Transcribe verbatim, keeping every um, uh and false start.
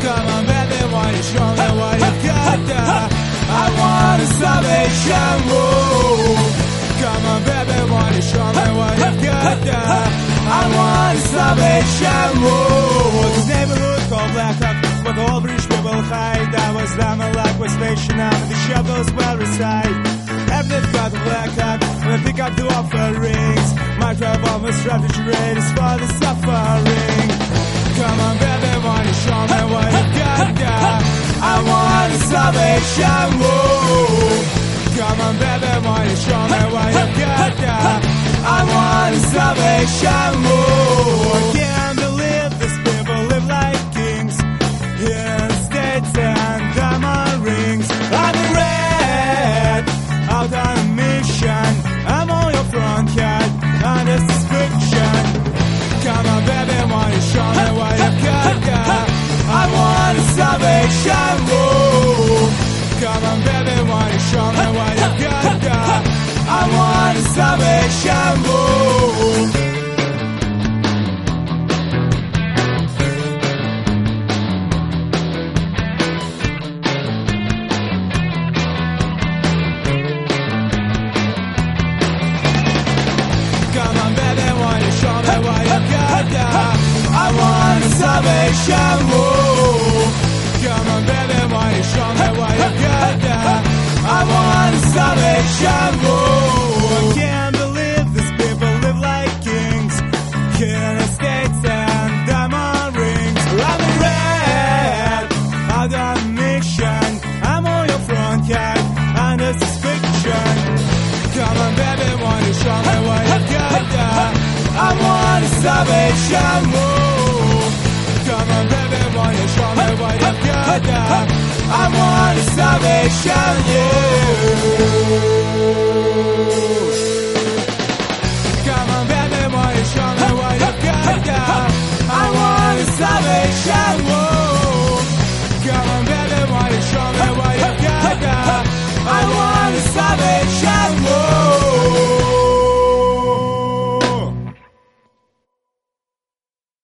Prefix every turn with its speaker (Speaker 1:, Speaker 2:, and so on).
Speaker 1: Come on, baby, why you show me what you got there? I want a salvation, whoa. Come on, baby, why you show me what you got there? I want a salvation, whoa. This neighborhood called Black Hawk, but all rich people hide. I was down a like was station out, and the shadows well reside. Everything's got a Black Hawk, when I pick up the offerings. My travel, my strategy rate is for the suffering. Come on, baby, why you show me what you got there? I want a salvation, whoa. Come on, baby, why you show me what you got there? I want a salvation, whoa. I can't believe these people live like kings in states and diamond rings. I'm red, out on a mission. I'm on your front yard, and this is fiction. Come on, baby, why you show me what you got there? I want a salvation, whoa. Come on, baby, why you show me what you got there? I want a salvation, whoa. Come on, baby, why you show me what you got there? I want a salvation, whoa. Come on, baby, why you show me what you got there? I want a salvation, whoa. I can't believe these people live like kings, killing estates and diamond rings. I'm red, out on a mission. I'm on your front yard, and this is fiction. Come on, baby, why you show me what you got there? I want a salvation, whoa. Come on, baby, why you show me what you got there? I want a salvation, yeah.